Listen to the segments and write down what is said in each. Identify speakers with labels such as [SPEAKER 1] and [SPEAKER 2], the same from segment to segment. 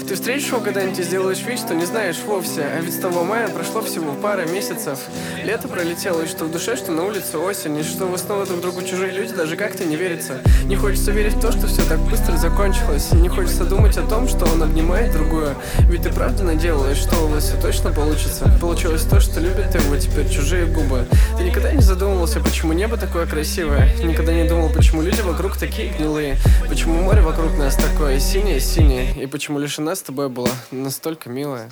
[SPEAKER 1] Ты встретишь его когда-нибудь и сделаешь вид, что не знаешь вовсе. А ведь с того мая прошло всего пара месяцев. Лето пролетело, и что в душе, что на улице осень. И что вы снова друг другу чужие люди, даже как-то не верится. Не хочется верить в то, что все так быстро закончилось. И не хочется думать о том, что он обнимает другую. Ведь ты правда надеялась, что у вас все точно получится. Получилось то, что любят его теперь чужие губы. Ты никогда не задумывался, почему небо такое красивое? Никогда не думал, почему люди вокруг такие гнилые? Почему море вокруг нас такое синее-синее? И почему лишь она с тобой была настолько милая?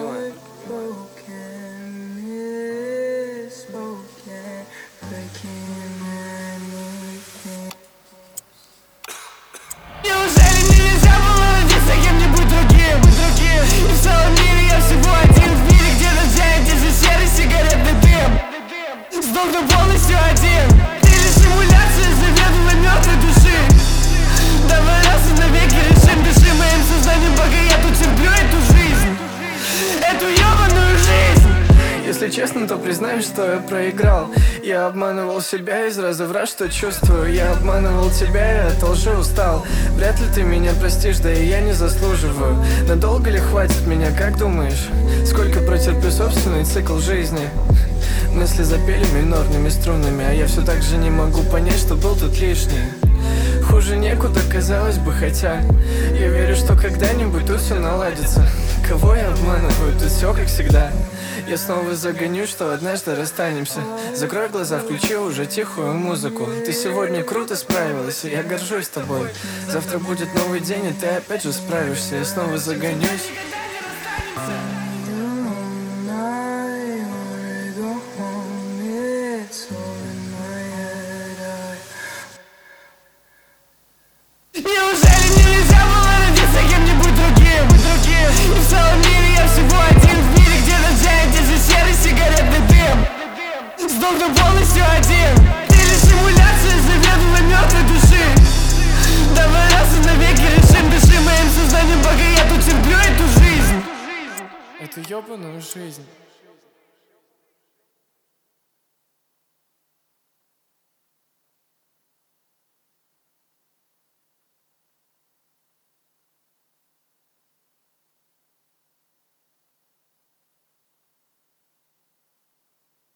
[SPEAKER 2] Неужели нельзя было родиться кем-нибудь другим? И в целом мире я всего один в мире, где нельзя, где же серый сигаретный дым. Сдохну полностью один. Ты лишь симуляция заведомо мертвой души. Давай раз и навеки решим, дыши моим сознанием, пока я тут терплю эту жизнь, эту ебаную жизнь.
[SPEAKER 1] Если честно, то признаюсь, что я проиграл. Я обманывал себя из раза в раз, что чувствую. Я обманывал тебя, я от лжи устал. Вряд ли ты меня простишь, да и я не заслуживаю. Надолго ли хватит меня, как думаешь? Сколько протерплю собственный цикл жизни? Мысли запели минорными струнами, а я все так же не могу понять, что был тут лишний. Хуже некуда, казалось бы, хотя я верю, что когда-нибудь тут все наладится. Кого я обманываю, тут все как всегда. Я снова загоню, что однажды расстанемся. Закрой глаза, включи уже тихую музыку. Ты сегодня круто справилась, и я горжусь тобой. Завтра будет новый день, и ты опять же справишься. Я снова загонюсь.
[SPEAKER 2] Неужели нельзя было родиться кем-нибудь другим? И в целом мире я всего один в мире, где нельзя, где же серый сигаретный дым. Сдохну полностью один. Ты лишь симуляция заведомо мертвой души. Давай раз и навеки решим, дыши моим сознанием, пока я тут терплю эту жизнь,
[SPEAKER 1] Эту ёбаную жизнь.